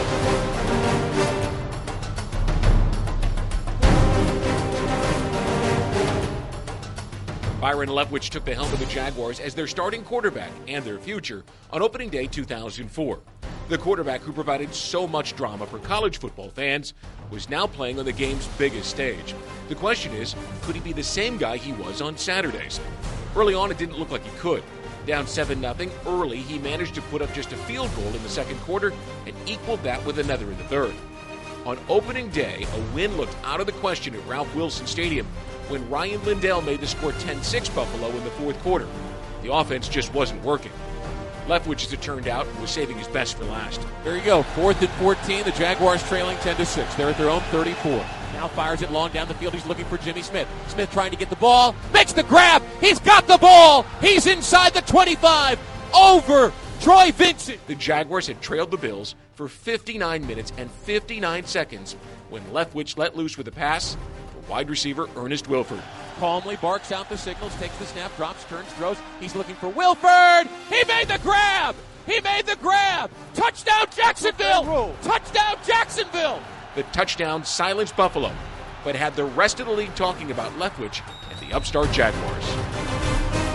Byron Leftwich took the helm of the Jaguars as their starting quarterback and their future on opening day 2004. The quarterback who provided so much drama for college football fans was now playing on the game's biggest stage. The question is, could he be the same guy he was on Saturdays? Early on, it didn't look like he could. Down 7-0 early, he managed to put up just a field goal in the second quarter and equaled that with another in the third. On opening day, a win looked out of the question at Ralph Wilson Stadium when Ryan Lindell made the score 10-6 Buffalo in the fourth quarter. The offense just wasn't working. Leftwich, as it turned out, was saving his best for last. There you go, 4th and 14. The Jaguars trailing 10-6. They're at their own 34. Now fires it long down the field. He's looking for Jimmy Smith. Smith trying to get the ball. Makes the grab. He's got the ball. He's inside the 25. Over Troy Vincent. The Jaguars had trailed the Bills for 59 minutes and 59 seconds when Leftwich let loose with a pass for wide receiver Ernest Wilford. Calmly barks out the signals, takes the snap, drops, turns, throws. He's looking for Wilford. He made the grab. He made the grab. Touchdown Jacksonville. Touchdown Jacksonville. The touchdown silenced Buffalo, but had the rest of the league talking about Leftwich and the upstart Jaguars.